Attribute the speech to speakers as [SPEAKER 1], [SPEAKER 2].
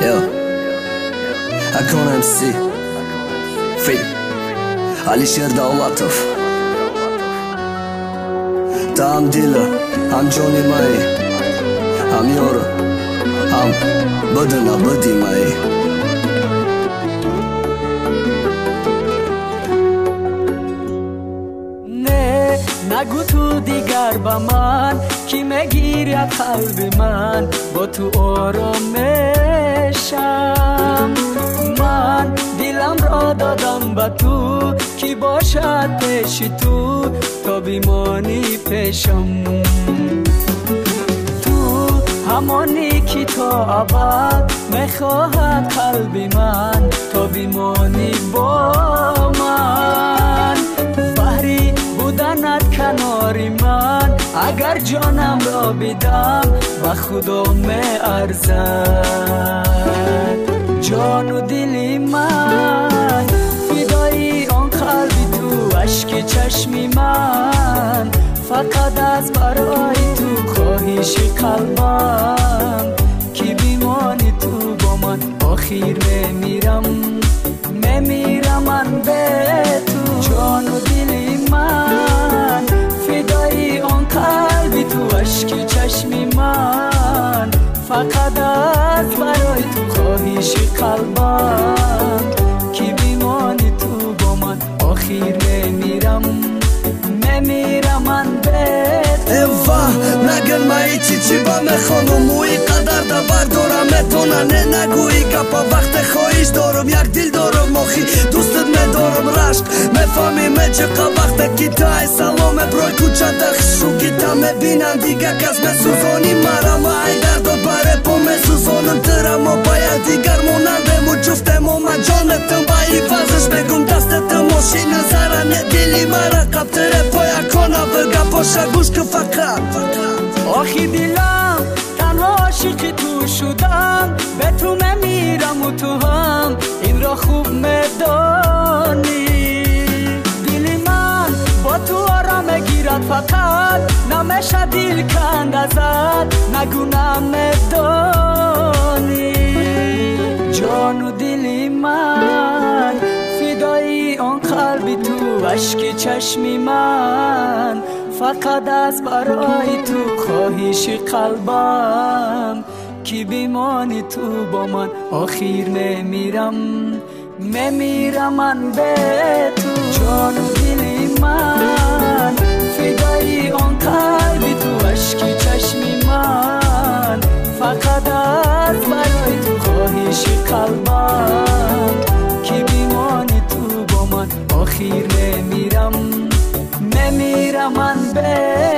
[SPEAKER 1] Yo, Akon MC Fit Alisher Davlatov Ta ham dila, ham joni mai Ham yoro, ham badana badi mai
[SPEAKER 2] نگو تو دیگر با من کی میگیرد قلب من با تو آرامشم من دلم را دادم با تو کی باشد پیش تو تا بیمانی پیشم تو همانی که تا ابد میخواهد قلب من تا بیمانی با من بحری بودنت کناری من اگر جانم را بدم و خدا می ارزد جان و دلی من فدای آن قلبی تو اشک چشمی من فقط از برای تو خواهش قلبم کی بیمانی تو با من آخیر میمیرم من به تو جان و دلی من فدای آن قلبی تو اشک چشمی من فقط از برای تو خواهش قلبم کی بیمانی تو با من آخیر میمیرم من به تو
[SPEAKER 1] نگن مایی چی با میخوانم موی قدر دا بردارم اتونا نگویی گپا وقت خواهیش دارم یک دل دارم مخی دوستت میدارم رشق میفهمیم چقا وقت کی تای سلام برای کوچه دخشو کی تا میبینم دیگه کس میسوزانی مرم ای درد و بره پا میسوزانم ترم و باید دیگر مونندم و جفتم و من جانتم با ای فازش بگم دستتم ماشین زرنه دلی مرا قبطره پایا کنم بگم پاشا گوش که فقط
[SPEAKER 2] آخی دلم تنها عاشق تو شدم به تو میمیرم و تو هم این را خوب میدانی دلی من با تو آرام گیرد فقط نمیشه دل کند ازت نگو نمیدانی جان و دلی من فدای آن قلبی تو اشک چشمی من فقط از برای تو خواهش قلبم کی بیمانی تو با من آخیر میمیرم من به تو جان و دلی من فدای آن قلبی تو اشک چشمی من فقط از برای تو خواهش قلبم کی بیمانی تو با من آخیر میمیرم من به